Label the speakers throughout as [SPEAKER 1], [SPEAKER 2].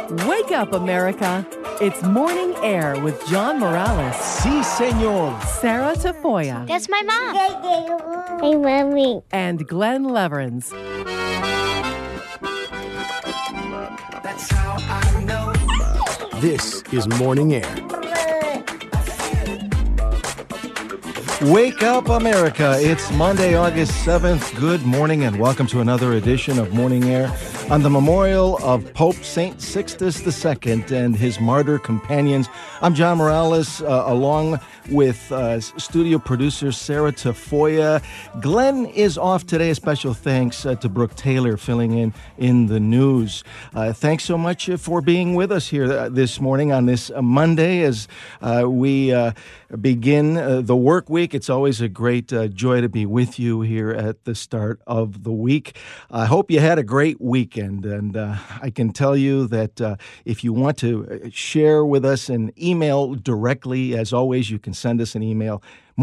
[SPEAKER 1] Wake up, America. It's Morning Air with John Morales.
[SPEAKER 2] Sí, señor.
[SPEAKER 1] Sarah Tafoya.
[SPEAKER 3] That's my mom.
[SPEAKER 4] Hey, Mommy.
[SPEAKER 1] And Glenn Leverins.
[SPEAKER 2] That's how I know. This is Morning Air. Wake up, America. It's Monday, August 7th. Good morning and welcome to another edition of Morning Air on the memorial of Pope St. Sixtus II and his martyr companions. I'm John Morales, along with studio producer Sarah Tafoya. Glenn is off today. A special thanks to Brooke Taylor filling in the news. Thanks so much for being with us here this morning on this Monday as we begin the work week. It's always a great joy to be with you here at the start of the week. I hope you had a great weekend, and I can tell you that if you want to share with us an email directly, as always, you can send us an email,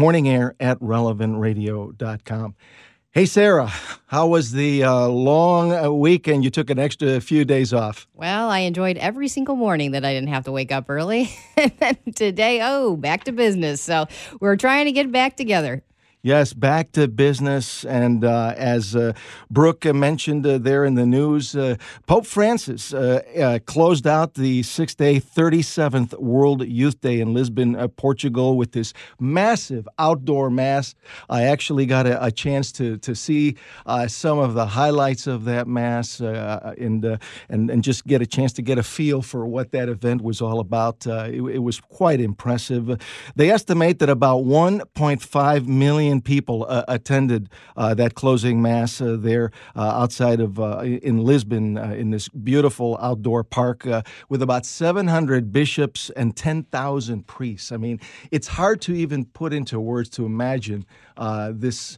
[SPEAKER 2] morningair@relevantradio.com. Hey, Sarah, how was the long weekend? You took an extra few days off.
[SPEAKER 5] Well, I enjoyed every single morning that I didn't have to wake up early. And then today, back to business. So we're trying to get back together.
[SPEAKER 2] Yes, back to business. And as Brooke mentioned there in the news, Pope Francis closed out the 6-day, 37th World Youth Day in Lisbon, Portugal, with this massive outdoor mass. I actually got a chance to see some of the highlights of that mass and just get a chance to get a feel for what that event was all about. It was quite impressive. They estimate that about 1.5 million people attended that closing mass there outside of in Lisbon in this beautiful outdoor park with about 700 bishops and 10,000 priests. I mean, it's hard to even put into words to imagine this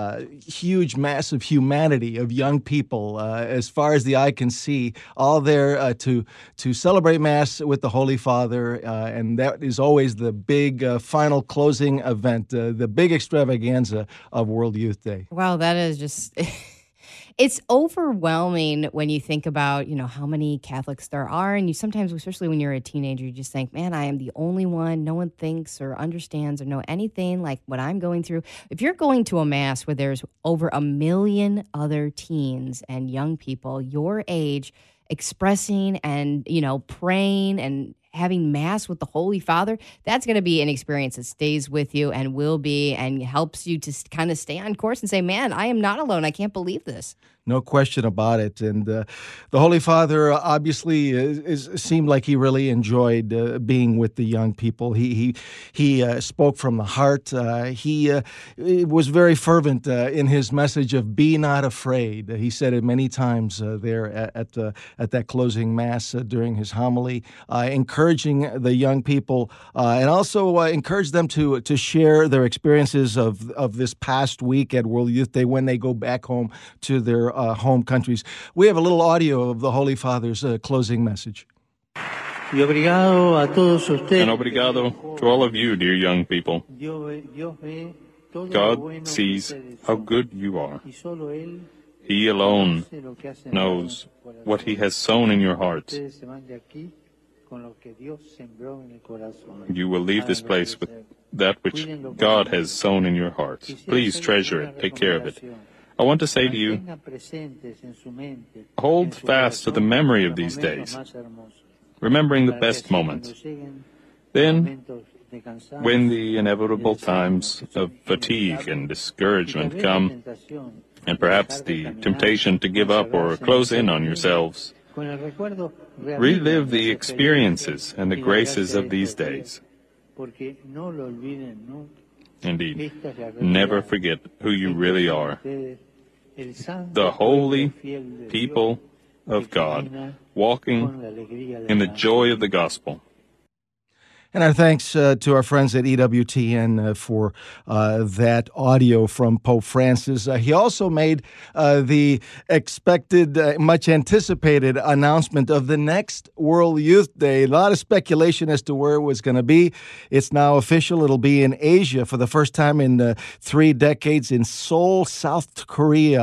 [SPEAKER 2] huge mass of humanity, of young people, as far as the eye can see, all there to celebrate Mass with the Holy Father. And that is always the big final closing event, the big extravaganza of World Youth Day.
[SPEAKER 5] Wow, that is just... It's overwhelming when you think about, how many Catholics there are. And you sometimes, especially when you're a teenager, you just think, man, I am the only one. No one thinks or understands or know anything like what I'm going through. If you're going to a mass where there's over 1 million other teens and young people your age expressing and, praying and having Mass with the Holy Father, that's going to be an experience that stays with you and will be and helps you to kind of stay on course and say, man, I am not alone. I can't believe this.
[SPEAKER 2] No question about it. And the Holy Father obviously seemed like he really enjoyed being with the young people. He spoke from the heart. He was very fervent in his message of "Be not afraid." He said it many times there at that closing Mass during his homily, encouraging the young people and also encourage them to share their experiences of this past week at World Youth Day when they go back home to their home countries. We have a little audio of the Holy Father's closing message.
[SPEAKER 6] And obrigado to all of you, dear young people. God sees how good you are. He alone knows what He has sown in your hearts. You will leave this place with that which God has sown in your hearts. Please treasure it. Take care of it. I want to say to you, hold fast to the memory of these days, remembering the best moments. Then, when the inevitable times of fatigue and discouragement come, and perhaps the temptation to give up or close in on yourselves, relive the experiences and the graces of these days. Indeed, never forget who you really are. The holy people of God, walking in the joy of the gospel.
[SPEAKER 2] And our thanks to our friends at EWTN for that audio from Pope Francis. He also made the expected, much anticipated announcement of the next World Youth Day. A lot of speculation as to where it was going to be. It's now official. It'll be in Asia for the first time in 3 decades in Seoul, South Korea.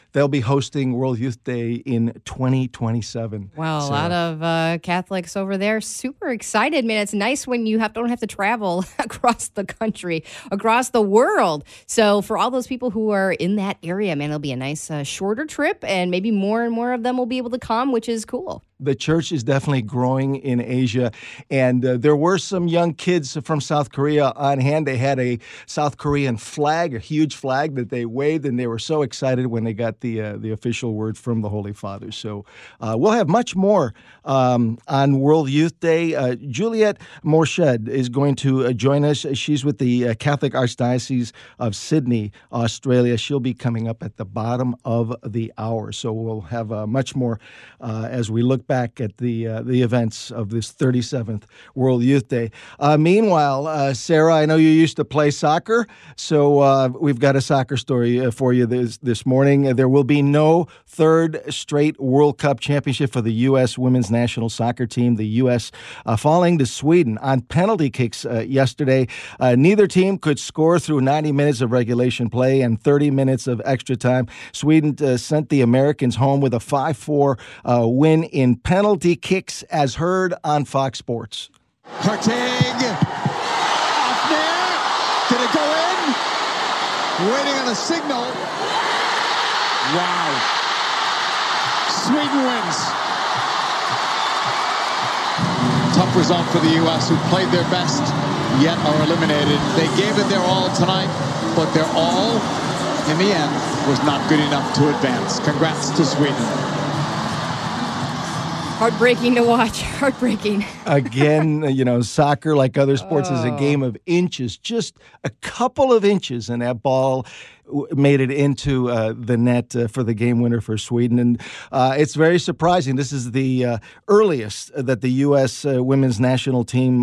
[SPEAKER 2] they'll be hosting World Youth Day in 2027.
[SPEAKER 5] Well,
[SPEAKER 2] So-
[SPEAKER 5] a lot of Catholics over there super excited, man. It's nice when you don't have to travel across the country, across the world. So for all those people who are in that area, man, it'll be a nice shorter trip, and maybe more and more of them will be able to come, which is cool.
[SPEAKER 2] The church is definitely growing in Asia, and there were some young kids from South Korea on hand. They had a South Korean flag, a huge flag that they waved, and they were so excited when they got the official word from the Holy Father. So we'll have much more on World Youth Day. Juliet Morshed is going to join us. She's with the Catholic Archdiocese of Sydney, Australia. She'll be coming up at the bottom of the hour. So we'll have much more as we look back at the events of this 37th World Youth Day. Meanwhile, Sarah, I know you used to play soccer, so we've got a soccer story for you this morning. There will be no third straight World Cup championship for the U.S. women's national soccer team. The U.S. Falling to Sweden on penalty kicks yesterday. Neither team could score through 90 minutes of regulation play and 30 minutes of extra time. Sweden sent the Americans home with a 5-4 win in penalty kicks, as heard on Fox Sports.
[SPEAKER 3] Hartig, off there, did it go in? Waiting on a signal. Wow. Sweden wins. Tough result for the U.S., who played their best, yet are eliminated. They gave it their all tonight, but their all, in the end, was not good enough to advance. Congrats to Sweden.
[SPEAKER 5] Heartbreaking to watch. Heartbreaking.
[SPEAKER 2] Again, soccer, like other sports, is a game of inches, just a couple of inches, and that ball made it into the net for the game winner for Sweden. And it's very surprising. This is the earliest that the U.S. women's national team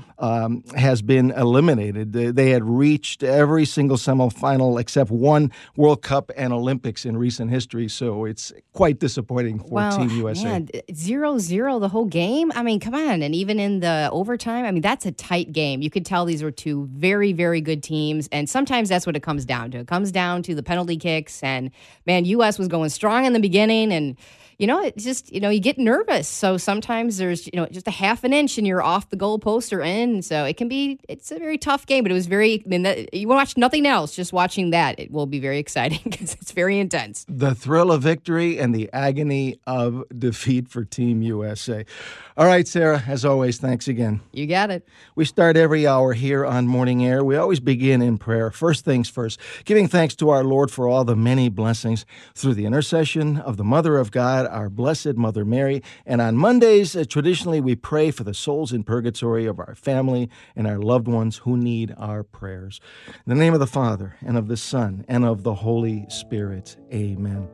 [SPEAKER 2] has been eliminated. They had reached every single semifinal except one World Cup and Olympics in recent history. So it's quite disappointing for Team USA.
[SPEAKER 5] Man, 0-0 the whole game. I mean, come on. And even in the overtime, I mean, that's a tight game. You could tell these were two very, very good teams. And sometimes that's what it comes down to. It comes down to the penalty kicks. And man, U.S. was going strong in the beginning, and it's just, you get nervous. So sometimes there's, just a half an inch and you're off the goalpost or in. So it's a very tough game, but it was you watch nothing else. Just watching that, it will be very exciting because it's very intense.
[SPEAKER 2] The thrill of victory and the agony of defeat for Team USA. All right, Sarah, as always, thanks again.
[SPEAKER 5] You got it.
[SPEAKER 2] We start every hour here on Morning Air. We always begin in prayer. First things first, giving thanks to our Lord for all the many blessings through the intercession of the Mother of God, our Blessed Mother Mary. And on Mondays, traditionally, we pray for the souls in purgatory of our family and our loved ones who need our prayers. In the name of the Father, and of the Son, and of the Holy Spirit. Amen.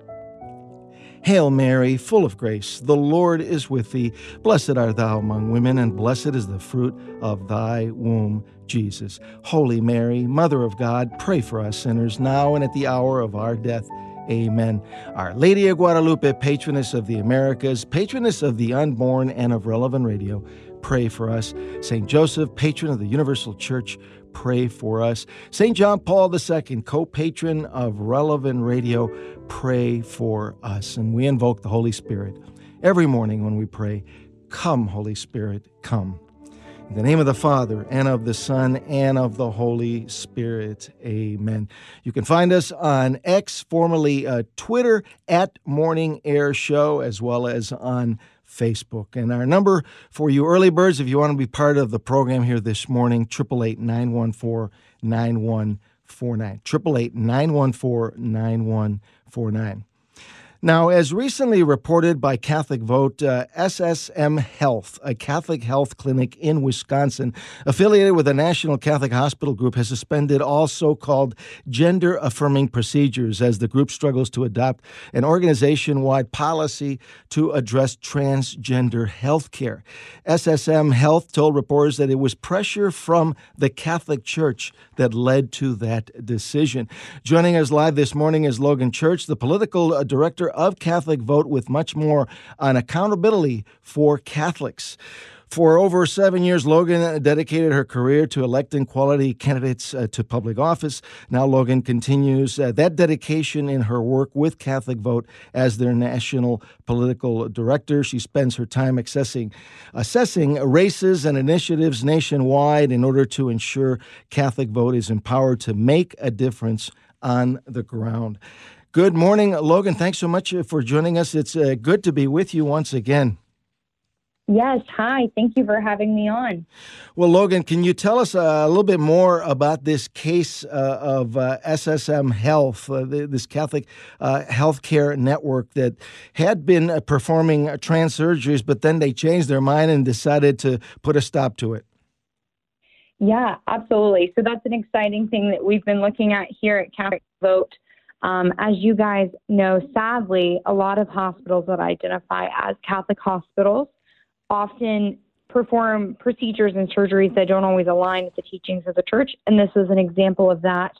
[SPEAKER 2] Hail Mary, full of grace, the Lord is with thee. Blessed art thou among women, and blessed is the fruit of thy womb, Jesus. Holy Mary, Mother of God, pray for us sinners, now and at the hour of our death. Amen. Our Lady of Guadalupe, patroness of the Americas, patroness of the unborn and of Relevant Radio, pray for us. St. Joseph, patron of the Universal Church, pray for us. St. John Paul II, co-patron of Relevant Radio, pray for us. And we invoke the Holy Spirit every morning when we pray, come, Holy Spirit, come. In the name of the Father, and of the Son, and of the Holy Spirit. Amen. You can find us on X, formerly Twitter, at Morning Air Show, as well as on Facebook. And our number for you early birds, if you want to be part of the program here this morning, 888-914-9149. 888-914-9149. Now, as recently reported by Catholic Vote, SSM Health, a Catholic health clinic in Wisconsin, affiliated with the National Catholic Hospital Group, has suspended all so-called gender-affirming procedures as the group struggles to adopt an organization-wide policy to address transgender health care. SSM Health told reporters that it was pressure from the Catholic Church that led to that decision. Joining us live this morning is Logan Church, the political director of Catholic Vote, with much more on accountability for Catholics. For over 7 years, Logan dedicated her career to electing quality candidates to public office. Now Logan continues that dedication in her work with Catholic Vote as their national political director. She spends her time assessing races and initiatives nationwide in order to ensure Catholic Vote is empowered to make a difference on the ground. Good morning, Logan. Thanks so much for joining us. It's good to be with you once again.
[SPEAKER 7] Yes. Hi. Thank you for having me on.
[SPEAKER 2] Well, Logan, can you tell us a little bit more about this case of SSM Health, this Catholic healthcare network that had been performing trans surgeries, but then they changed their mind and decided to put a stop to it?
[SPEAKER 7] Yeah, absolutely. So that's an exciting thing that we've been looking at here at Catholic Vote. As you guys know, sadly, a lot of hospitals that identify as Catholic hospitals often perform procedures and surgeries that don't always align with the teachings of the church, and this is an example of that.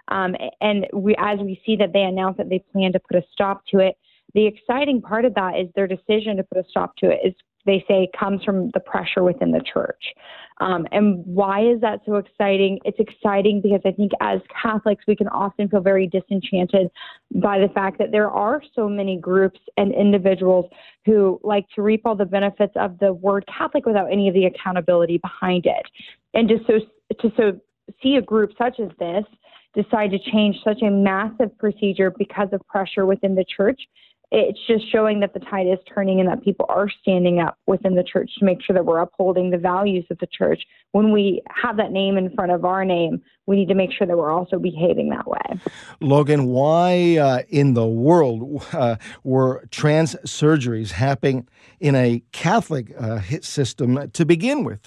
[SPEAKER 7] And as we see that they announce that they plan to put a stop to it, the exciting part of that is their decision to put a stop to it is, they say, comes from the pressure within the church. And why is that so exciting? It's exciting because I think as Catholics, we can often feel very disenchanted by the fact that there are so many groups and individuals who like to reap all the benefits of the word Catholic without any of the accountability behind it. And just to see a group such as this decide to change such a massive procedure because of pressure within the church, it's just showing that the tide is turning and that people are standing up within the church to make sure that we're upholding the values of the church. When we have that name in front of our name, we need to make sure that we're also behaving that way.
[SPEAKER 2] Logan, why in the world were trans surgeries happening in a Catholic system to begin with?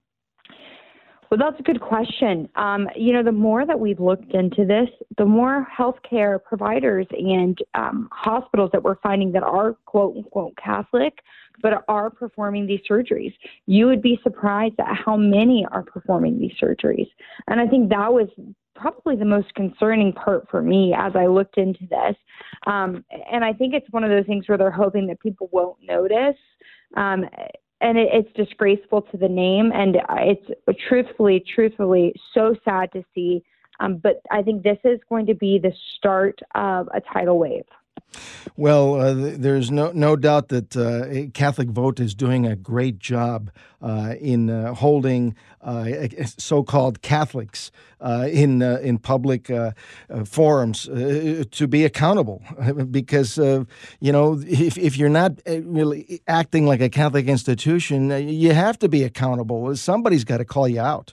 [SPEAKER 7] Well, that's a good question. The more that we've looked into this, the more healthcare providers and hospitals that we're finding that are quote unquote Catholic, but are performing these surgeries. You would be surprised at how many are performing these surgeries. And I think that was probably the most concerning part for me as I looked into this. And I think it's one of those things where they're hoping that people won't notice. And it's disgraceful to the name, and it's truthfully so sad to see. But I think this is going to be the start of a tidal wave.
[SPEAKER 2] Well, there's no doubt that Catholic Vote is doing a great job in holding so-called Catholics in public forums to be accountable. Because if you're not really acting like a Catholic institution, you have to be accountable. Somebody's got to call you out.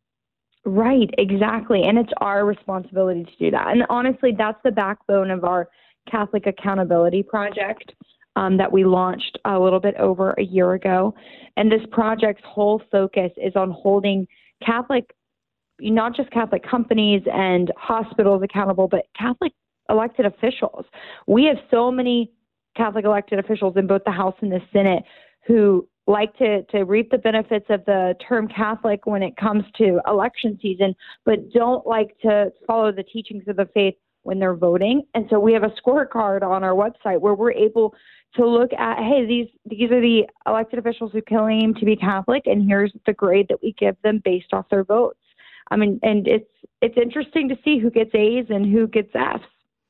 [SPEAKER 7] Right, exactly, and it's our responsibility to do that. And honestly, that's the backbone of our Catholic Accountability Project that we launched a little bit over a year ago. And this project's whole focus is on holding Catholic, not just Catholic companies and hospitals accountable, but Catholic elected officials. We have so many Catholic elected officials in both the House and the Senate who like to reap the benefits of the term Catholic when it comes to election season, but don't like to follow the teachings of the faith when they're voting. And so we have a scorecard on our website where we're able to look at, hey, these are the elected officials who claim to be Catholic, and here's the grade that we give them based off their votes. I mean, and it's interesting to see who gets A's and who gets F's.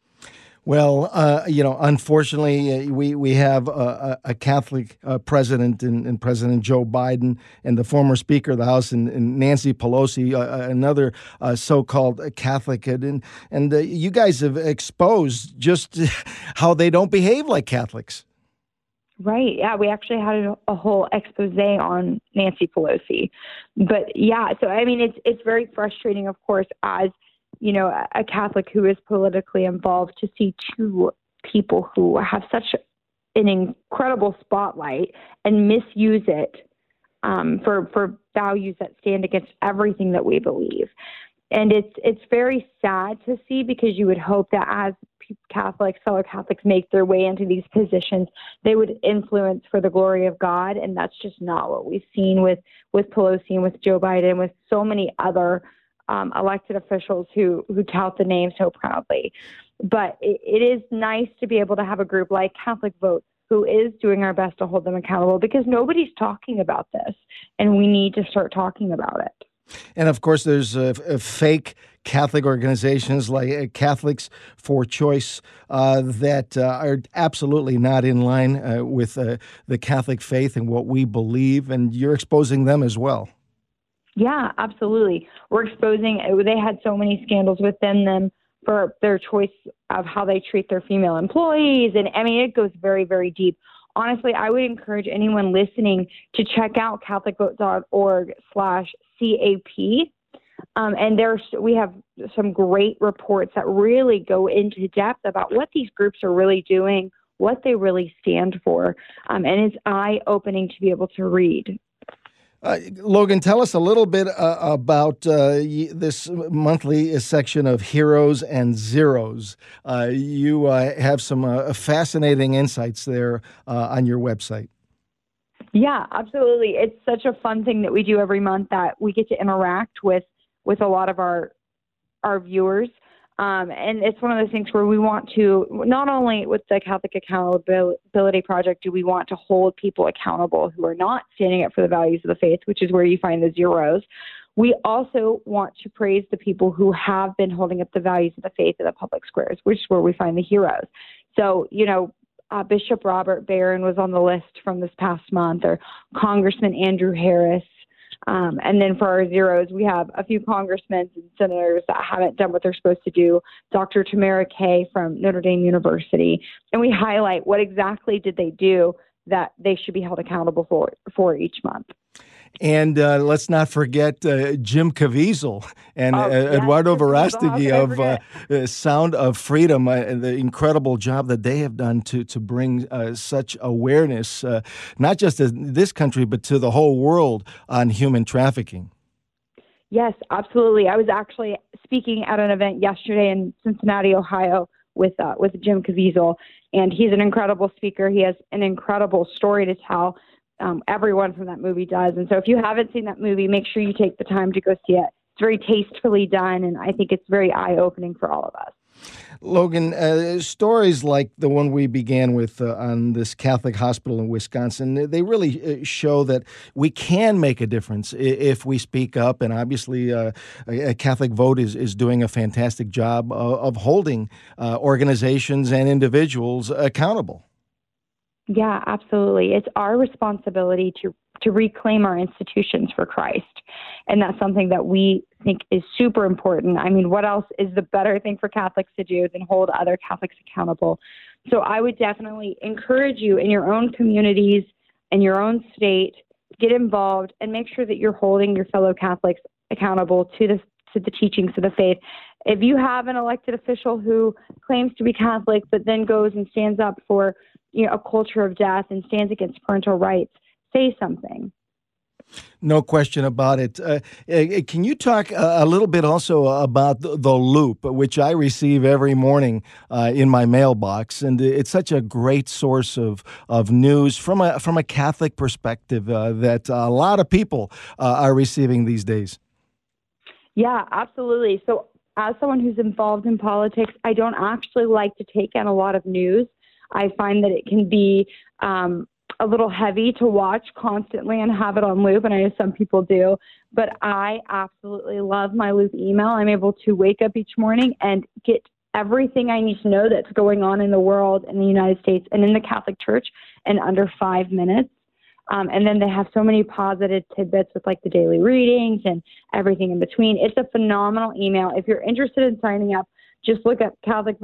[SPEAKER 2] Well, unfortunately, we have a Catholic president in President Joe Biden, and the former Speaker of the House, and Nancy Pelosi, another so-called Catholic. And you guys have exposed just how they don't behave like Catholics.
[SPEAKER 7] Right. Yeah, we actually had a whole expose on Nancy Pelosi. But yeah, so I mean, it's very frustrating, of course, as a Catholic who is politically involved, to see two people who have such an incredible spotlight and misuse it for values that stand against everything that we believe. And it's very sad to see, because you would hope that as fellow Catholics make their way into these positions, they would influence for the glory of God. And that's just not what we've seen with Pelosi and with Joe Biden, with so many other elected officials who tout the name so proudly. But it is nice to be able to have a group like Catholic Vote who is doing our best to hold them accountable, because nobody's talking about this, and we need to start talking about it.
[SPEAKER 2] And of course, there's fake Catholic organizations like Catholics for Choice that are absolutely not in line with the Catholic faith and what we believe, and you're exposing them as well.
[SPEAKER 7] Yeah, absolutely. We're exposing, they had so many scandals within them for their choice of how they treat their female employees. And I mean, it goes very, very deep. Honestly, I would encourage anyone listening to check out CatholicVote.org/CAP. And we have some great reports that really go into depth about what these groups are really doing, what they really stand for. And it's eye-opening to be able to read.
[SPEAKER 2] Logan, tell us a little bit about this monthly section of Heroes and Zeros. You have some fascinating insights there on your website.
[SPEAKER 7] Yeah, absolutely. It's such a fun thing that we do every month, that we get to interact with a lot of our viewers. And it's one of those things where we want to, not only with the Catholic Accountability Project, do we want to hold people accountable who are not standing up for the values of the faith, which is where you find the zeros. We also want to praise the people who have been holding up the values of the faith in the public squares, which is where we find the heroes. So, Bishop Robert Barron was on the list from this past month, or Congressman Andrew Harris. And then for our zeros, we have a few congressmen and senators that haven't done what they're supposed to do. Dr. Tamara Kay from Notre Dame University. And we highlight what exactly did they do that they should be held accountable for each month. And
[SPEAKER 2] let's not forget Jim Caviezel and Eduardo Verástegui of Sound of Freedom, the incredible job that they have done to bring such awareness, not just in this country, but to the whole world on human trafficking.
[SPEAKER 7] Yes, absolutely. I was actually speaking at an event yesterday in Cincinnati, Ohio, with Jim Caviezel, and he's an incredible speaker. He has an incredible story to tell. Everyone from that movie does. And so if you haven't seen that movie, make sure you take the time to go see it. It's very tastefully done, and I think it's very eye-opening for all of us.
[SPEAKER 2] Logan, stories like the one we began with on this Catholic hospital in Wisconsin, they really show that we can make a difference if we speak up. And obviously, Catholic Vote is doing a fantastic job of holding organizations and individuals accountable.
[SPEAKER 7] Yeah, absolutely. It's our responsibility to reclaim our institutions for Christ. And that's something that we think is super important. I mean, what else is the better thing for Catholics to do than hold other Catholics accountable? So I would definitely encourage you in your own communities and your own state, get involved and make sure that you're holding your fellow Catholics accountable to the teachings of the faith. If you have an elected official who claims to be Catholic, but then goes and stands up for a culture of death and stands against parental rights, say something.
[SPEAKER 2] No question about it. Can you talk a little bit also about the Loop, which I receive every morning in my mailbox, and it's such a great source of news from a Catholic perspective that a lot of people are receiving these days.
[SPEAKER 7] Yeah, absolutely. So as someone who's involved in politics, I don't actually like to take in a lot of news. I find that it can be a little heavy to watch constantly and have it on loop, and I know some people do, but I absolutely love my Loop email. I'm able to wake up each morning and get everything I need to know that's going on in the world, in the United States, and in the Catholic Church in under 5 minutes. And then they have so many positive tidbits with like the daily readings and everything in between. It's a phenomenal email. If you're interested in signing up, just look at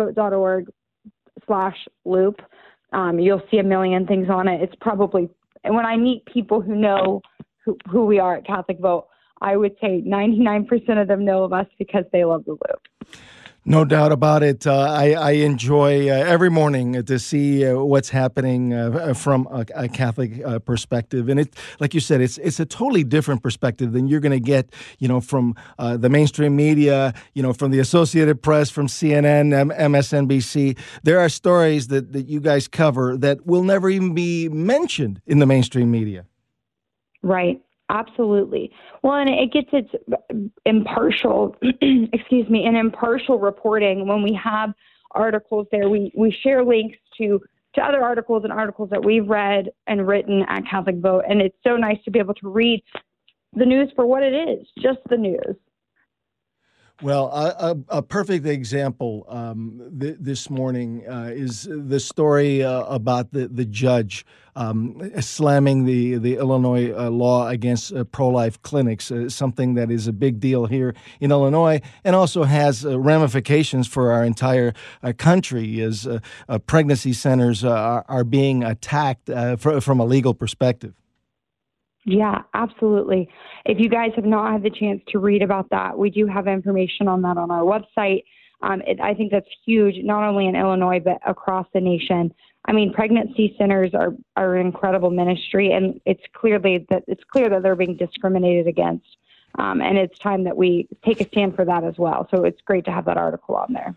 [SPEAKER 7] CatholicVote.org/loop. You'll see a million things on it. It's probably, and when I meet people who know who we are at Catholic Vote, I would say 99% of them know of us because they love the Loop.
[SPEAKER 2] No doubt about it. I enjoy every morning to see what's happening from a Catholic perspective, and it, like you said, it's a totally different perspective than you're going to get, from the mainstream media, from the Associated Press, from CNN, MSNBC. There are stories that you guys cover that will never even be mentioned in the mainstream media. Right.
[SPEAKER 7] Absolutely. Well, and it gets its impartial, impartial reporting when we have articles there. We share links to to other articles and articles that we've read and written at Catholic Vote. And it's so nice to be able to read the news for what it is, just the news.
[SPEAKER 2] Well, a perfect example this morning is the story about the judge slamming the Illinois law against pro-life clinics, something that is a big deal here in Illinois and also has ramifications for our entire country as pregnancy centers are being attacked from a legal perspective.
[SPEAKER 7] Yeah, absolutely. If you guys have not had the chance to read about that, we do have information on that on our website. I think that's huge, not only in Illinois, but across the nation. I mean, pregnancy centers are an incredible ministry, and it's clear that they're being discriminated against. And it's time that we take a stand for that as well. So it's great to have that article on there.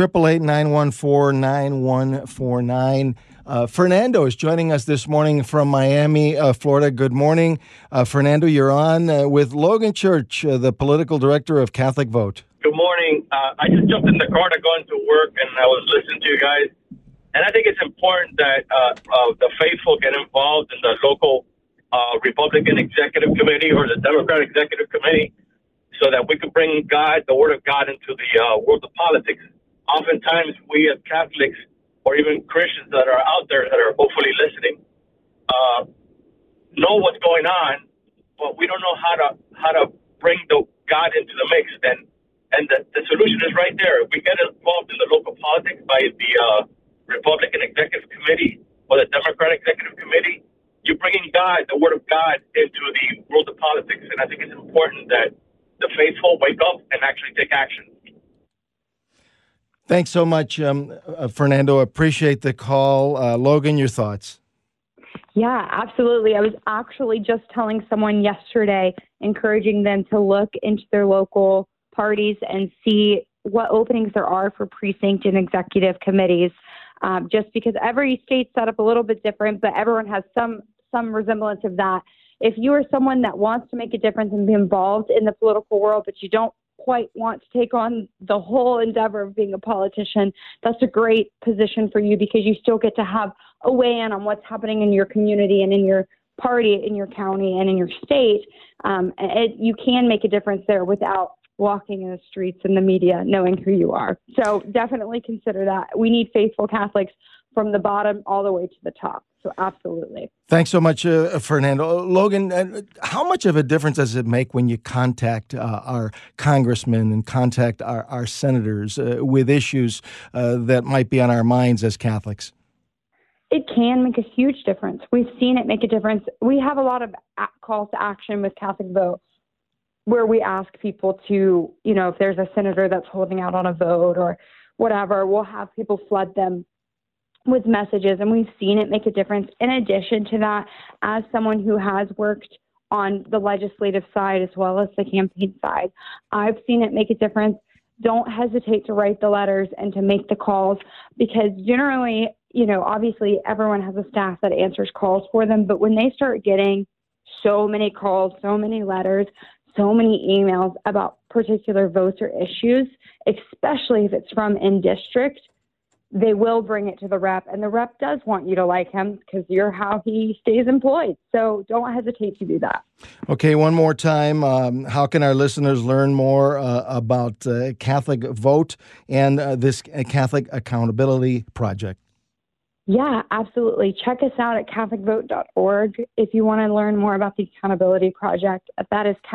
[SPEAKER 7] 888-914-9149. Fernando is joining us this morning from Miami, Florida. Good morning. Fernando, you're on with Logan Church, the political director of Catholic Vote.
[SPEAKER 8] Good morning. I just jumped in the car to go into work, and I was listening to you guys. And I think it's important that the faithful get involved in the local Republican Executive Committee or the Democrat Executive Committee so that we can bring God, the Word of God, into the world of politics. Oftentimes, we as Catholics or even Christians that are out there that are hopefully listening know what's going on, but we don't know how to bring the God into the mix. And the solution is right there. If we get involved in the local politics by the Republican Executive Committee or the Democrat Executive Committee, you're bringing God, the Word of God, into the world of politics. And I think it's important that the faithful wake up and actually take action.
[SPEAKER 2] Thanks so much, Fernando. Appreciate the call. Logan, your thoughts?
[SPEAKER 7] Yeah, absolutely. I was actually just telling someone yesterday, encouraging them to look into their local parties and see what openings there are for precinct and executive committees. Just because every state's set up a little bit different, but everyone has some resemblance of that. If you are someone that wants to make a difference and be involved in the political world, but you don't quite want to take on the whole endeavor of being a politician, that's a great position for you because you still get to have a weigh-in on what's happening in your community and in your party, in your county, and in your state. You can make a difference there without walking in the streets and the media knowing who you are. So definitely consider that. We need faithful Catholics from the bottom all the way to the top. So absolutely.
[SPEAKER 2] Thanks so much, Fernando. Logan, how much of a difference does it make when you contact our congressmen and contact our senators with issues that might be on our minds as Catholics?
[SPEAKER 7] It can make a huge difference. We've seen it make a difference. We have a lot of calls to action with Catholic Vote where we ask people to, if there's a senator that's holding out on a vote or whatever, we'll have people flood them with messages, and we've seen it make a difference. In addition to that, as someone who has worked on the legislative side as well as the campaign side, I've seen it make a difference. Don't hesitate to write the letters and to make the calls because generally, obviously everyone has a staff that answers calls for them, but when they start getting so many calls, so many letters, so many emails about particular votes or issues, especially if it's from in district, they will bring it to the rep, and the rep does want you to like him because you're how he stays employed. So don't hesitate to do that.
[SPEAKER 2] Okay, one more time. How can our listeners learn more about Catholic Vote and this Catholic Accountability Project?
[SPEAKER 7] Yeah, absolutely. Check us out at CatholicVote.org if you want to learn more about the Accountability Project. That is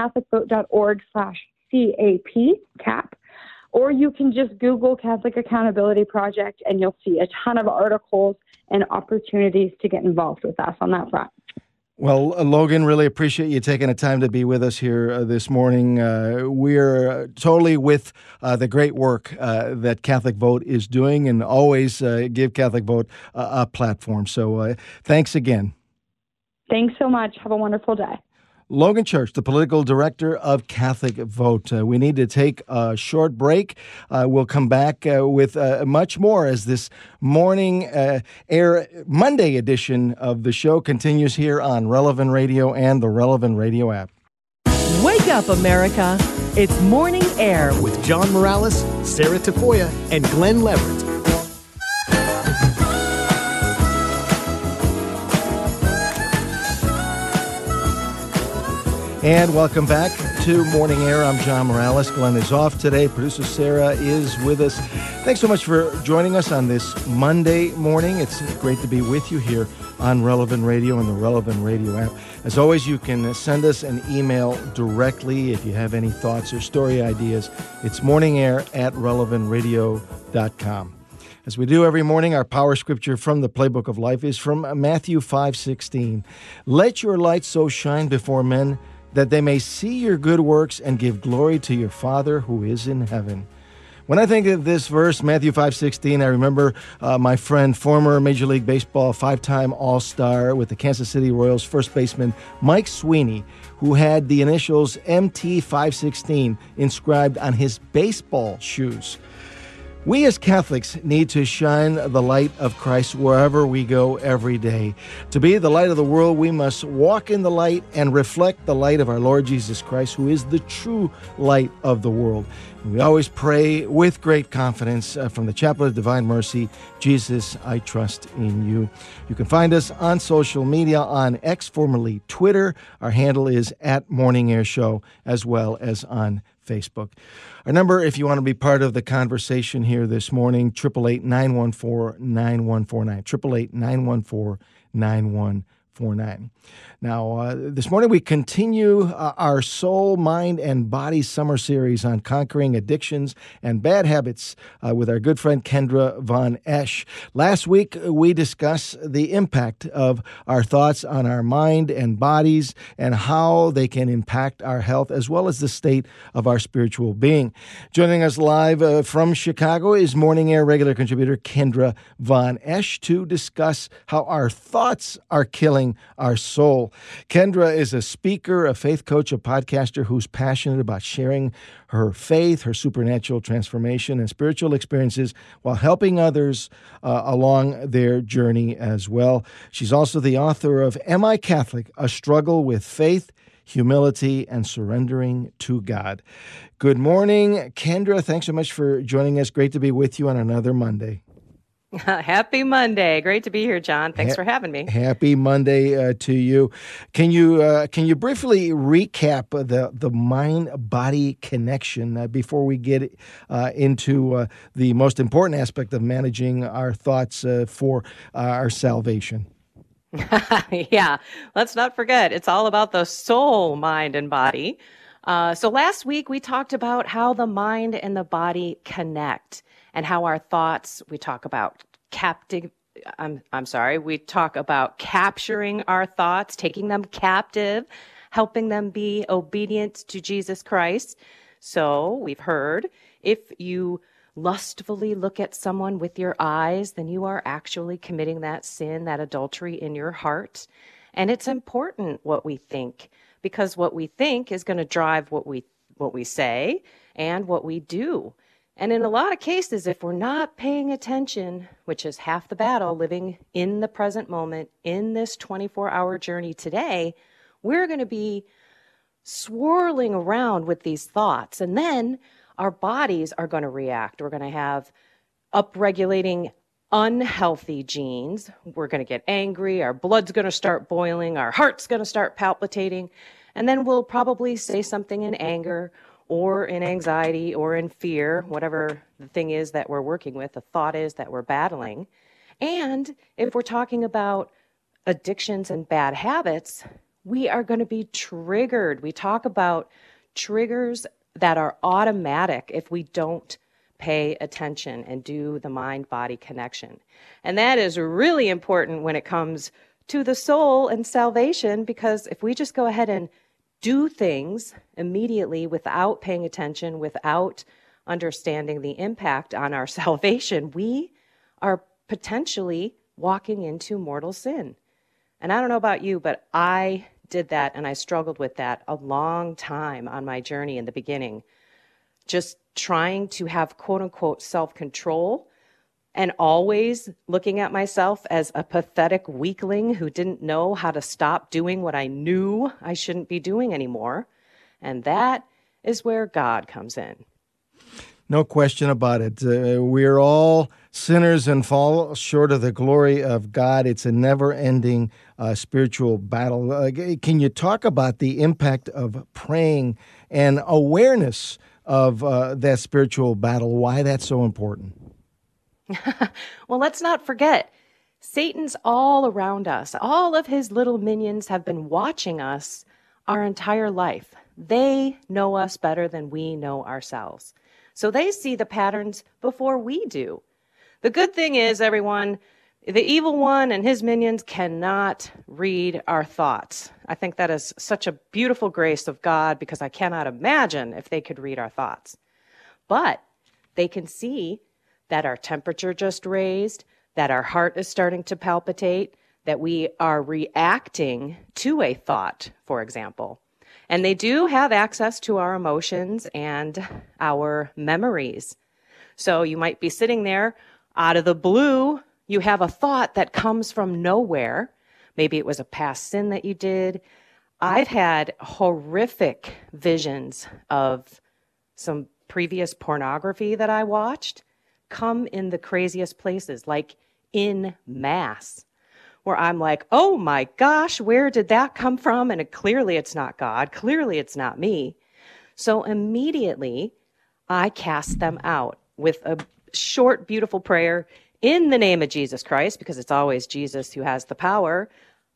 [SPEAKER 7] CatholicVote.org/CAP. Or you can just Google Catholic Accountability Project and you'll see a ton of articles and opportunities to get involved with us on that front.
[SPEAKER 2] Well, Logan, really appreciate you taking the time to be with us here this morning. We're totally with the great work that Catholic Vote is doing and always give Catholic Vote a platform. So thanks again.
[SPEAKER 7] Thanks so much. Have a wonderful day.
[SPEAKER 2] Logan Church, the political director of Catholic Vote. We need to take a short break. We'll come back with much more as this morning air Monday edition of the show continues here on Relevant Radio and the Relevant Radio app.
[SPEAKER 1] Wake up, America. It's Morning Air
[SPEAKER 9] with John Morales, Sarah Tafoya, and Glenn Leverett.
[SPEAKER 2] And welcome back to Morning Air. I'm John Morales. Glenn is off today. Producer Sarah is with us. Thanks so much for joining us on this Monday morning. It's great to be with you here on Relevant Radio and the Relevant Radio app. As always, you can send us an email directly if you have any thoughts or story ideas. It's morningair@relevantradio.com. As we do every morning, our power scripture from the Playbook of Life is from Matthew 5:16. Let your light so shine before men that they may see your good works and give glory to your Father who is in heaven. When I think of this verse, Matthew 5:16, I remember my friend, former Major League Baseball five-time All-Star with the Kansas City Royals first baseman Mike Sweeney, who had the initials MT 516 inscribed on his baseball shoes. We as Catholics need to shine the light of Christ wherever we go every day. To be the light of the world, we must walk in the light and reflect the light of our Lord Jesus Christ, who is the true light of the world. And we always pray with great confidence from the Chapel of Divine Mercy, Jesus, I trust in you. You can find us on social media on X, formerly Twitter. Our handle is @MorningAirShow, as well as on Facebook. Our number, if you want to be part of the conversation here this morning, 888-914-9149, 888-914-9149. Now, this morning we continue our Soul, Mind, and Body Summer Series on conquering addictions and bad habits with our good friend Kendra Von Esch. Last week, we discussed the impact of our thoughts on our mind and bodies and how they can impact our health as well as the state of our spiritual being. Joining us live from Chicago is Morning Air regular contributor Kendra Von Esch to discuss how our thoughts are killing our soul. Kendra is a speaker, a faith coach, a podcaster who's passionate about sharing her faith, her supernatural transformation, and spiritual experiences while helping others along their journey as well. She's also the author of Am I Catholic? A Struggle with Faith, Humility, and Surrendering to God. Good morning, Kendra. Thanks so much for joining us. Great to be with you on another Monday.
[SPEAKER 9] Happy Monday. Great to be here, John. Thanks for having me.
[SPEAKER 2] Happy Monday to you. Can you briefly recap the mind-body connection before we get into the most important aspect of managing our thoughts for our salvation?
[SPEAKER 9] Yeah, let's not forget, it's all about the soul, mind, and body. So last week we talked about how the mind and the body connect. And how our thoughts, we talk about we talk about capturing our thoughts, taking them captive, helping them be obedient to Jesus Christ. So we've heard, if you lustfully look at someone with your eyes, then you are actually committing that sin, that adultery in your heart. And it's important what we think, because what we think is going to drive what we say and what we do. And in a lot of cases, if we're not paying attention, which is half the battle, living in the present moment, in this 24-hour journey today, we're going to be swirling around with these thoughts. And then our bodies are going to react. We're going to have upregulating unhealthy genes. We're going to get angry. Our blood's going to start boiling. Our heart's going to start palpitating. And then we'll probably say something in anger or in anxiety, or in fear, whatever the thing is that we're working with, the thought is that we're battling. And if we're talking about addictions and bad habits, we are going to be triggered. We talk about triggers that are automatic if we don't pay attention and do the mind-body connection. And that is really important when it comes to the soul and salvation, because if we just go ahead and do things immediately without paying attention, without understanding the impact on our salvation, we are potentially walking into mortal sin. And I don't know about you, but I did that and I struggled with that a long time on my journey in the beginning. Just trying to have quote unquote self-control and always looking at myself as a pathetic weakling who didn't know how to stop doing what I knew I shouldn't be doing anymore. And that is where God comes in.
[SPEAKER 2] No question about it. We're all sinners and fall short of the glory of God. It's a never-ending spiritual battle. Can you talk about the impact of praying and awareness of that spiritual battle, why that's so important?
[SPEAKER 9] Well, let's not forget, Satan's all around us. All of his little minions have been watching us our entire life. They know us better than we know ourselves. So they see the patterns before we do. The good thing is, everyone, the evil one and his minions cannot read our thoughts. I think that is such a beautiful grace of God, because I cannot imagine if they could read our thoughts. But they can see that our temperature just raised, that our heart is starting to palpitate, that we are reacting to a thought, for example. And they do have access to our emotions and our memories. So you might be sitting there out of the blue, you have a thought that comes from nowhere. Maybe it was a past sin that you did. I've had horrific visions of some previous pornography that I watched come in the craziest places, like in mass, where I'm like, oh my gosh, where did that come from? And clearly it's not God. Clearly it's not me. So immediately I cast them out with a short, beautiful prayer in the name of Jesus Christ, because it's always Jesus who has the power.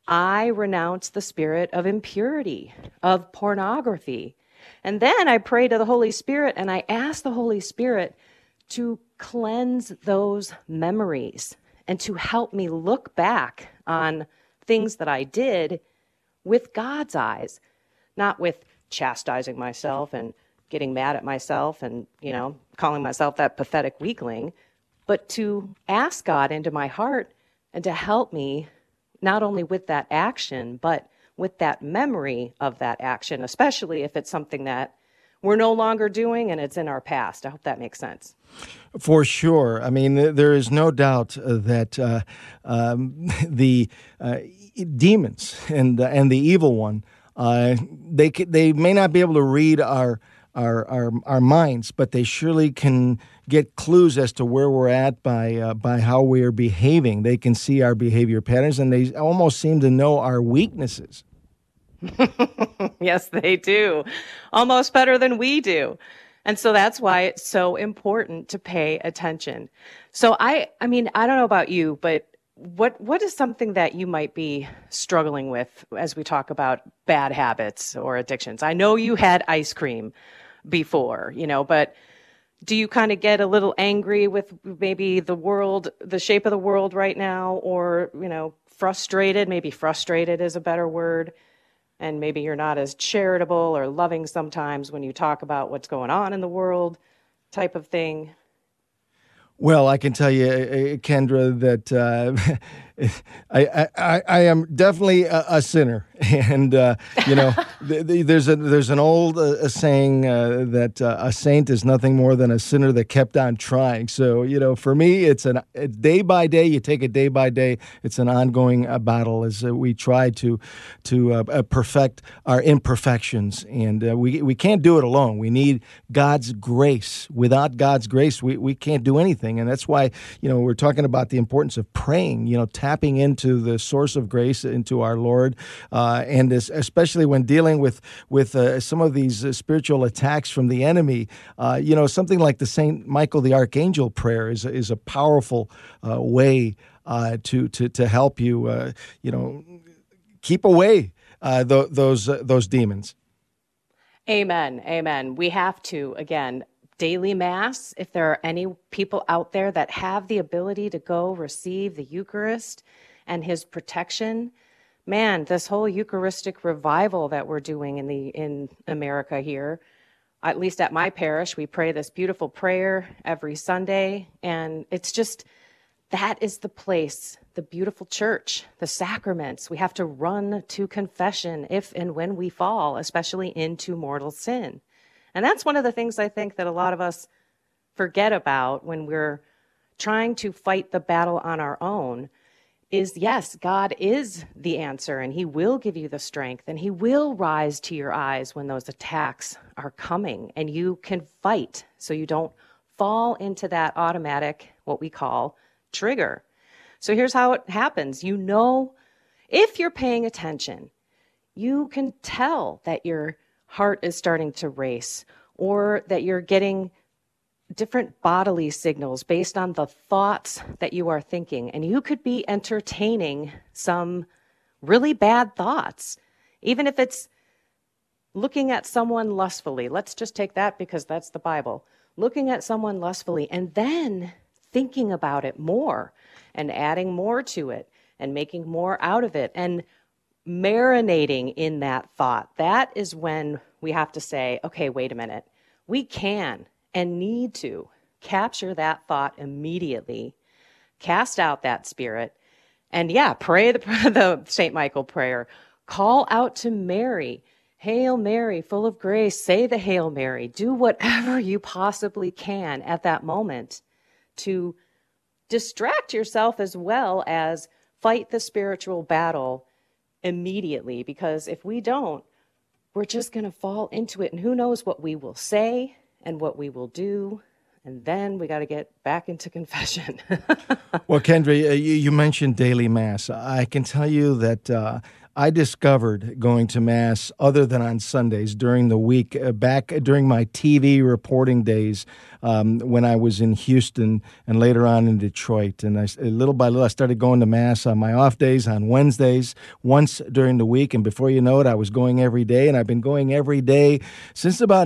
[SPEAKER 9] I renounce the spirit of impurity, of pornography. And then I pray to the Holy Spirit, and I ask the Holy Spirit to cleanse those memories and to help me look back on things that I did with God's eyes, not with chastising myself and getting mad at myself and, calling myself that pathetic weakling, but to ask God into my heart and to help me not only with that action, but with that memory of that action, especially if it's something that we're no longer doing and it's in our past. I hope that makes sense.
[SPEAKER 2] For sure. I mean, there is no doubt that the demons and the evil one, they may not be able to read our minds, but they surely can get clues as to where we're at by how we are behaving. They can see our behavior patterns, and they almost seem to know our weaknesses.
[SPEAKER 9] Yes, they do. Almost better than we do. And so that's why it's so important to pay attention. So I mean, I don't know about you, but what is something that you might be struggling with as we talk about bad habits or addictions? I know you had ice cream before, but do you kind of get a little angry with maybe the world, the shape of the world right now, or, frustrated? Maybe frustrated is a better word. And maybe you're not as charitable or loving sometimes when you talk about what's going on in the world, type of thing.
[SPEAKER 2] Well, I can tell you, Kendra, that I am definitely a sinner, and there's an old saying that a saint is nothing more than a sinner that kept on trying. So for me, it's day by day. You take it day by day. It's an ongoing battle as we try to perfect our imperfections, and we can't do it alone. We need God's grace. Without God's grace, we can't do anything, and that's why we're talking about the importance of praying. Tapping into the source of grace, into our Lord, and especially when dealing with some of these spiritual attacks from the enemy. Something like the Saint Michael the Archangel prayer is a powerful way to help you, keep away those demons.
[SPEAKER 9] Amen. Amen. We have to, again, daily mass. If there are any people out there that have the ability to go receive the Eucharist and his protection, man, this whole Eucharistic revival that we're doing in America here, at least at my parish, we pray this beautiful prayer every Sunday. And it's just, that is the place, the beautiful church, the sacraments. We have to run to confession if and when we fall, especially into mortal sin. And that's one of the things I think that a lot of us forget about when we're trying to fight the battle on our own is, yes, God is the answer, and he will give you the strength, and he will rise to your eyes when those attacks are coming, and you can fight so you don't fall into that automatic, what we call trigger. So here's how it happens. You know, if you're paying attention, you can tell that your heart is starting to race or that you're getting different bodily signals based on the thoughts that you are thinking. And you could be entertaining some really bad thoughts, even if it's looking at someone lustfully. Let's just take that because that's the Bible. Looking at someone lustfully and then thinking about it more and adding more to it and making more out of it and marinating in that thought. That is when we have to say, okay, wait a minute. We can and need to capture that thought immediately, cast out that spirit, and pray the St. Michael prayer. Call out to Mary. Hail Mary, full of grace. Say the Hail Mary. Do whatever you possibly can at that moment to distract yourself as well as fight the spiritual battle immediately. Because if we don't, we're just going to fall into it. And who knows what we will say and what we will do. And then we got to get back into confession.
[SPEAKER 2] Well, Kendra, you mentioned daily Mass. I can tell you that I discovered going to Mass other than on Sundays during the week, back during my TV reporting days when I was in Houston and later on in Detroit. And little by little, I started going to Mass on my off days on Wednesdays, once during the week. And before you know it, I was going every day. And I've been going every day since about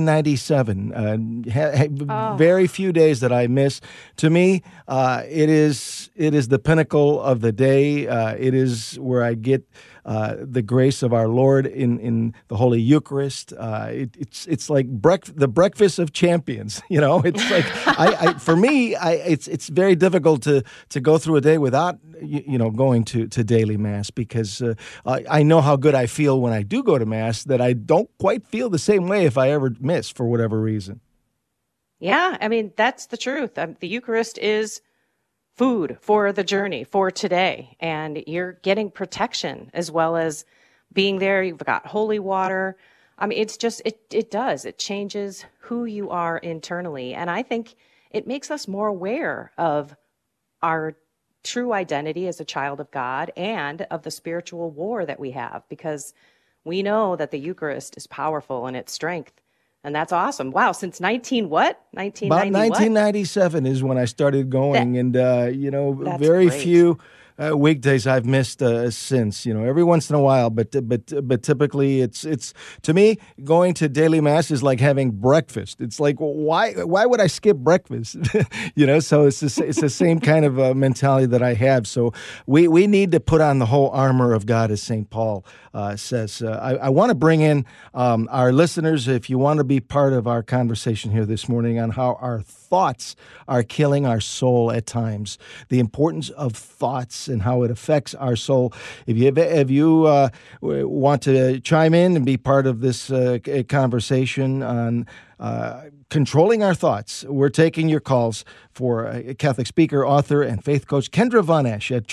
[SPEAKER 2] 1997. Very few days that I miss. To me, it is the pinnacle of the day. It is where I get the grace of our Lord in the Holy Eucharist. It's like the breakfast of champions. You know, it's like for me, it's very difficult to go through a day without going to daily Mass because I know how good I feel when I do go to Mass. That I don't quite feel the same way if I ever miss for whatever reason.
[SPEAKER 9] Yeah, I mean that's the truth. The Eucharist is food for the journey, for today. And you're getting protection as well as being there. You've got holy water. I mean, it's just, it changes who you are internally. And I think it makes us more aware of our true identity as a child of God and of the spiritual war that we have, because we know that the Eucharist is powerful in its strength. And that's awesome. Wow, since 1990
[SPEAKER 2] About 1997 is when I started going, and very
[SPEAKER 9] great.
[SPEAKER 2] few weekdays I've missed since. Every once in a while, but typically it's to me going to daily Mass is like having breakfast. It's like why would I skip breakfast? So it's the same kind of mentality that I have. So we need to put on the whole armor of God, as St. Paul says. I want to bring in our listeners, if you want to be part of our conversation here this morning on how our thoughts are killing our soul at times, the importance of thoughts and how it affects our soul. If you want to chime in and be part of this conversation on controlling our thoughts, we're taking your calls for a Catholic speaker, author, and faith coach, Kendra Von Esch, at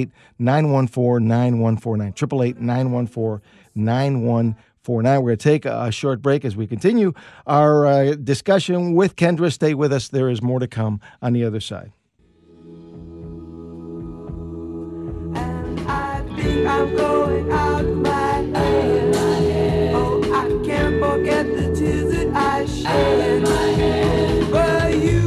[SPEAKER 2] 888-914-9149, 888-914-9149. We're going to take a short break as we continue our discussion with Kendra. Stay with us. There is more to come on the other side.
[SPEAKER 10] And I think I'm going out of my head. Oh, I can't forget the tears that I shed for you.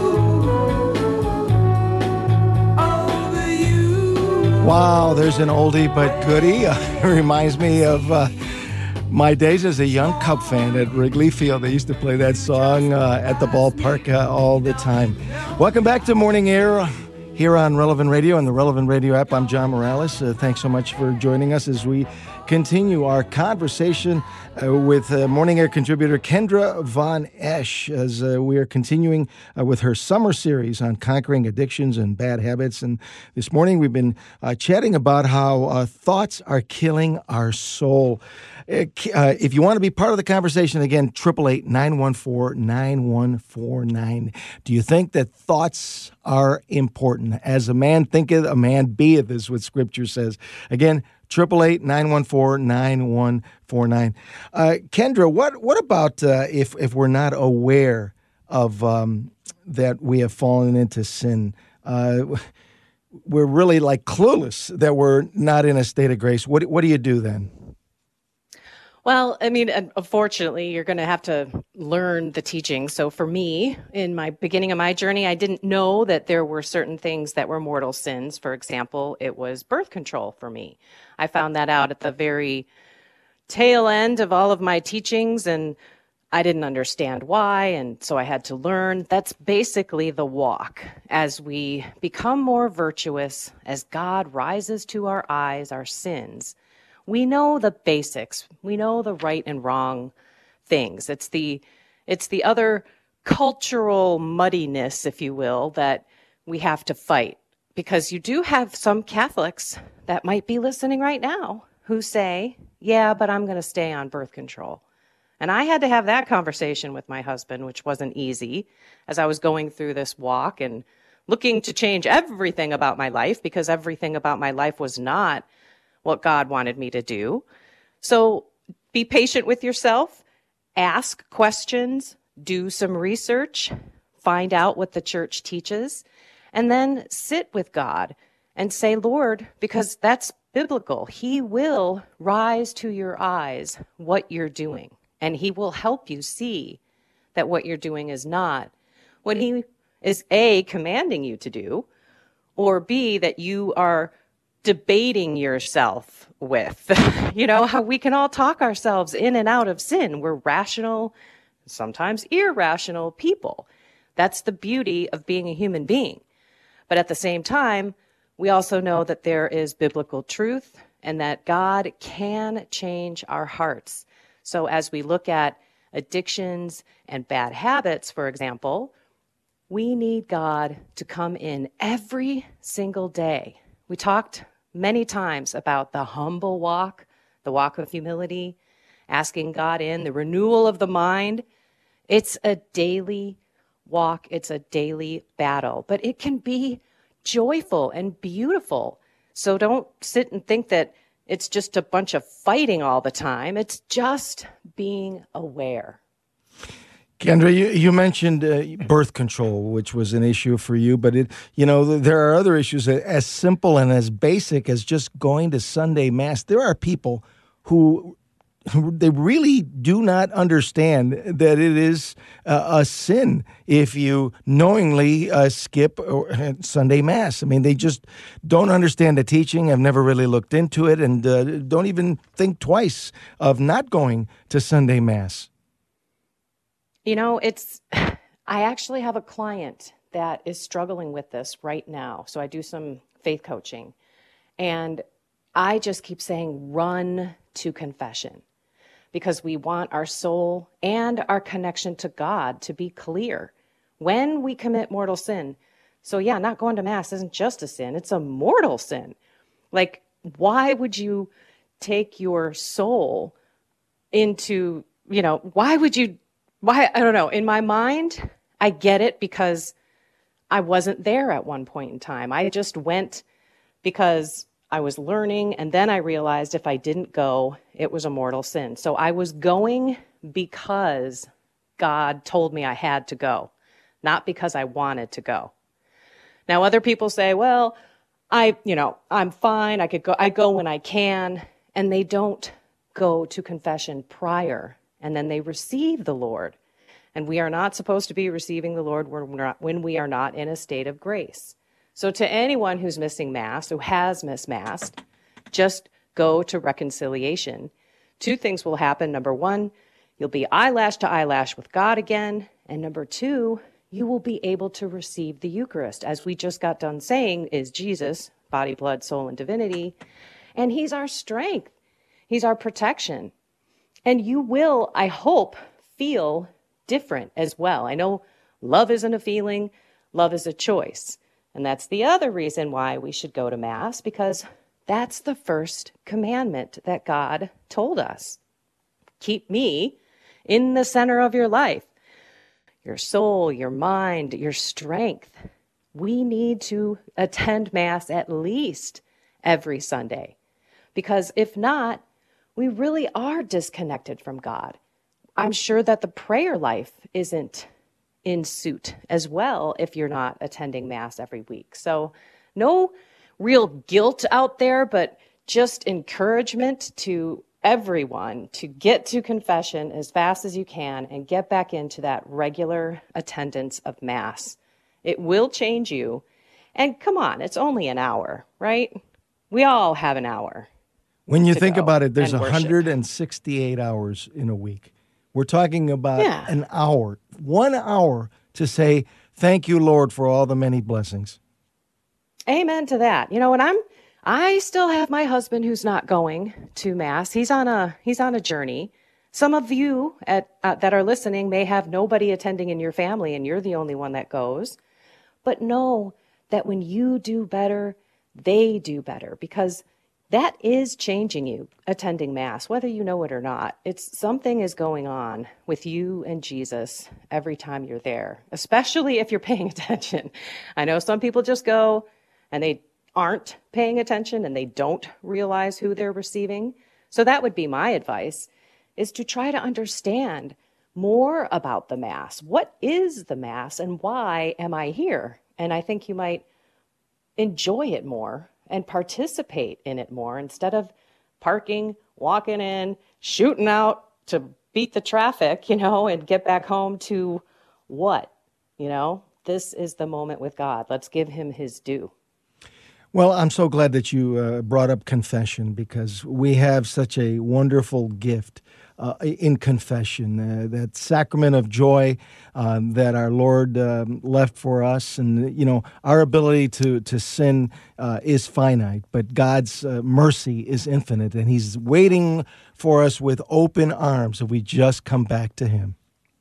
[SPEAKER 10] Over you.
[SPEAKER 2] Wow, there's an oldie but goodie. It reminds me of my days as a young Cub fan at Wrigley Field. They used to play that song at the ballpark all the time. Welcome back to Morning Air here on Relevant Radio and the Relevant Radio app. I'm John Morales. Thanks so much for joining us as we continue our conversation with Morning Air contributor Kendra Von Esch, as we are continuing with her summer series on conquering addictions and bad habits. And this morning we've been chatting about how thoughts are killing our soul. If you want to be part of the conversation, again, 888-914-9149. Do you think that thoughts are important? As a man thinketh, a man beeth, is what Scripture says. Again, 888-914-9149. Kendra, what about if we're not aware that we have fallen into sin. We're really like clueless that we're not in a state of grace. What do you do then?
[SPEAKER 9] Well, I mean, unfortunately, you're going to have to learn the teaching. So for me, in my beginning of my journey, I didn't know that there were certain things that were mortal sins. For example, it was birth control for me. I found that out at the very tail end of all of my teachings, and I didn't understand why, and so I had to learn. That's basically the walk. As we become more virtuous, as God rises to our eyes, our sins, we know the basics. We know the right and wrong things. It's the other cultural muddiness, if you will, that we have to fight. Because you do have some Catholics that might be listening right now who say, yeah, but I'm going to stay on birth control. And I had to have that conversation with my husband, which wasn't easy, as I was going through this walk and looking to change everything about my life, because everything about my life was not what God wanted me to do. So be patient with yourself, ask questions, do some research, find out what the church teaches, and then sit with God and say, Lord, because that's biblical, He will rise to your eyes what you're doing, and He will help you see that what you're doing is not what He is A, commanding you to do, or B, that you are debating yourself with. You know, how we can all talk ourselves in and out of sin. We're rational, sometimes irrational people. That's the beauty of being a human being. But at the same time, we also know that there is biblical truth and that God can change our hearts. So as we look at addictions and bad habits, for example, we need God to come in every single day. We talked many times about the humble walk, the walk of humility, asking God in, the renewal of the mind. It's a daily walk. It's a daily battle, but it can be joyful and beautiful. So don't sit and think that it's just a bunch of fighting all the time. It's just being aware.
[SPEAKER 2] Kendra, you mentioned birth control, which was an issue for you, but there are other issues as simple and as basic as just going to Sunday Mass. There are people who they really do not understand that it is a sin if you knowingly skip Sunday Mass. I mean, they just don't understand the teaching, have never really looked into it, and don't even think twice of not going to Sunday Mass.
[SPEAKER 9] You know, I actually have a client that is struggling with this right now. So I do some faith coaching, and I just keep saying, run to confession, because we want our soul and our connection to God to be clear when we commit mortal sin. So yeah, not going to Mass isn't just a sin, it's a mortal sin. Like, why would you take your soul into, why, I don't know. In my mind, I get it because I wasn't there at one point in time. I just went because I was learning, and then I realized if I didn't go, it was a mortal sin. So I was going because God told me I had to go, not because I wanted to go. Now, other people say, well, I'm fine. I go when I can, and they don't go to confession prior. And then they receive the Lord. And we are not supposed to be receiving the Lord when we are not in a state of grace. So to anyone who's missing Mass, who has missed Mass, just go to reconciliation. Two things will happen. Number one, you'll be eyelash to eyelash with God again. And number two, you will be able to receive the Eucharist. As we just got done saying, is Jesus, body, blood, soul, and divinity. And He's our strength. He's our protection. And you will, I hope, feel different as well. I know love isn't a feeling, love is a choice. And that's the other reason why we should go to Mass, because that's the first commandment that God told us. Keep me in the center of your life, your soul, your mind, your strength. We need to attend Mass at least every Sunday, because if not, we really are disconnected from God. I'm sure that the prayer life isn't in suit as well if you're not attending Mass every week. So no real guilt out there, but just encouragement to everyone to get to confession as fast as you can and get back into that regular attendance of Mass. It will change you. And come on, it's only an hour, right? We all have an hour.
[SPEAKER 2] When you think about it, there's
[SPEAKER 9] and worship.
[SPEAKER 2] 168 hours in a week. We're talking about
[SPEAKER 9] Yeah.
[SPEAKER 2] an hour, 1 hour to say, thank you, Lord, for all the many blessings.
[SPEAKER 9] Amen to that. You know, and I still have my husband who's not going to Mass. He's on a journey. Some of you that are listening may have nobody attending in your family, and you're the only one that goes. But know that when you do better, they do better, because that is changing you attending Mass, whether you know it or not. It's something is going on with you and Jesus every time you're there, especially if you're paying attention. I know some people just go and they aren't paying attention and they don't realize who they're receiving. So that would be my advice, is to try to understand more about the Mass. What is the Mass and why am I here? And I think you might enjoy it more and participate in it more instead of parking, walking in, shooting out to beat the traffic, and get back home to what? This is the moment with God. Let's give him his due.
[SPEAKER 2] Well, I'm so glad that you brought up confession, because we have such a wonderful gift in confession, that sacrament of joy that our Lord left for us. And, our ability to sin is finite, but God's mercy is infinite, and he's waiting for us with open arms if we just come back to him.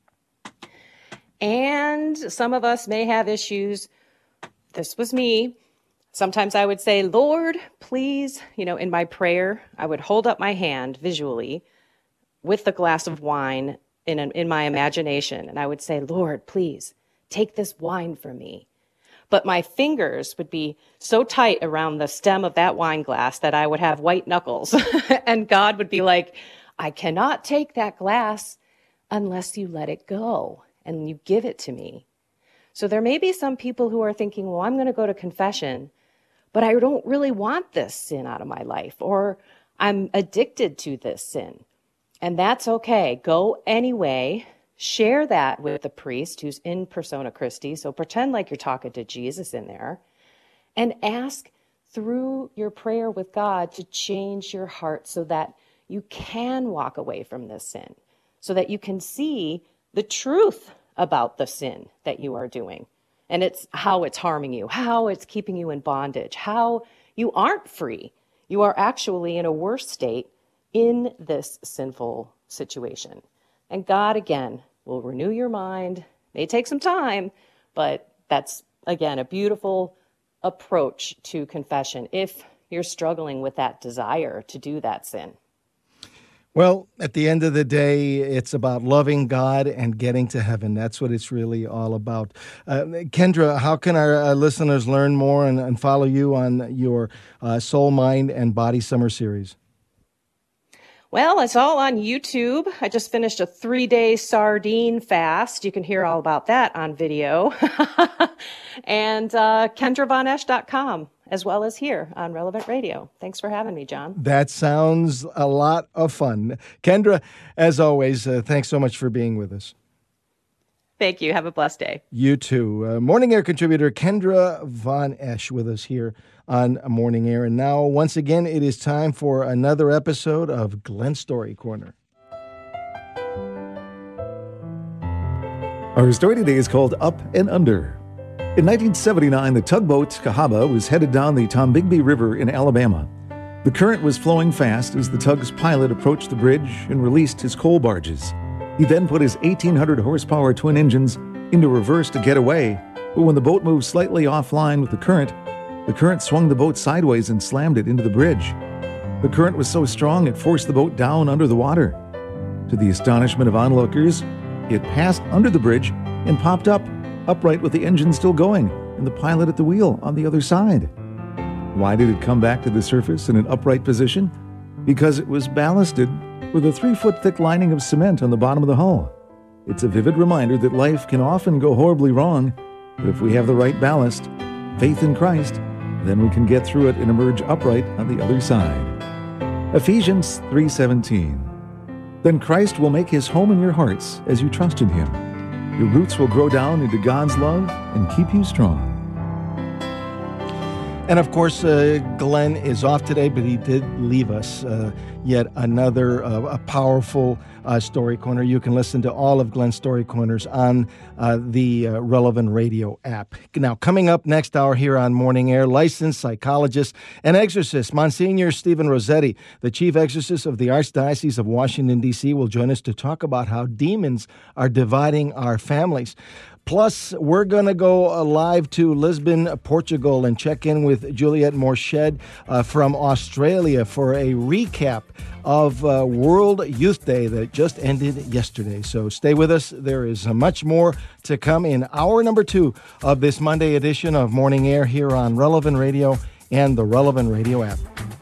[SPEAKER 9] And some of us may have issues. This was me. Sometimes I would say, Lord, please, in my prayer, I would hold up my hand visually with the glass of wine in my imagination. And I would say, Lord, please take this wine from me. But my fingers would be so tight around the stem of that wine glass that I would have white knuckles. And God would be like, I cannot take that glass unless you let it go and you give it to me. So there may be some people who are thinking, well, I'm going to go to confession, but I don't really want this sin out of my life, or I'm addicted to this sin. And that's okay. Go anyway. Share that with the priest who's in persona Christi. So pretend like you're talking to Jesus in there, and ask through your prayer with God to change your heart so that you can walk away from this sin, so that you can see the truth about the sin that you are doing. And it's how it's harming you, how it's keeping you in bondage, how you aren't free. You are actually in a worse state in this sinful situation. And God, again, will renew your mind. May take some time, but that's, again, a beautiful approach to confession if you're struggling with that desire to do that sin.
[SPEAKER 2] Well, at the end of the day, it's about loving God and getting to heaven. That's what it's really all about. Kendra, how can our listeners learn more and follow you on your Soul, Mind, and Body Summer Series?
[SPEAKER 9] Well, it's all on YouTube. I just finished a 3-day sardine fast. You can hear all about that on video. And KendraVonEsch.com, as well as here on Relevant Radio. Thanks for having me, John.
[SPEAKER 2] That sounds a lot of fun. Kendra, as always, thanks so much for being with us.
[SPEAKER 9] Thank you. Have a blessed day.
[SPEAKER 2] You too. Morning Air contributor Kendra Von Esch with us here on Morning Air. And now, once again, it is time for another episode of Glen Story Corner.
[SPEAKER 11] Our story today is called Up and Under. In 1979, the tugboat Cahaba was headed down the Tombigbee River in Alabama. The current was flowing fast as the tug's pilot approached the bridge and released his coal barges. He then put his 1,800 horsepower twin engines into reverse to get away, but when the boat moved slightly offline with the current swung the boat sideways and slammed it into the bridge. The current was so strong it forced the boat down under the water. To the astonishment of onlookers, it passed under the bridge and popped up, upright with the engine still going and the pilot at the wheel on the other side. Why did it come back to the surface in an upright position? Because it was ballasted with a 3-foot thick lining of cement on the bottom of the hull. It's a vivid reminder that life can often go horribly wrong, but if we have the right ballast, faith in Christ, then we can get through it and emerge upright on the other side. Ephesians 3:17. Then Christ will make his home in your hearts as you trust in him. Your roots will grow down into God's love and keep you strong.
[SPEAKER 2] And of course, Glenn is off today, but he did leave us yet another a powerful Story Corner. You can listen to all of Glenn's Story Corners on the Relevant Radio app. Now, coming up next hour here on Morning Air, licensed psychologist and exorcist Monsignor Stephen Rossetti, the chief exorcist of the Archdiocese of Washington, D.C., will join us to talk about how demons are dividing our families. Plus, we're going to go live to Lisbon, Portugal, and check in with Juliette Morshed from Australia for a recap of World Youth Day that just ended yesterday. So stay with us. There is much more to come in hour number 2 of this Monday edition of Morning Air here on Relevant Radio and the Relevant Radio app.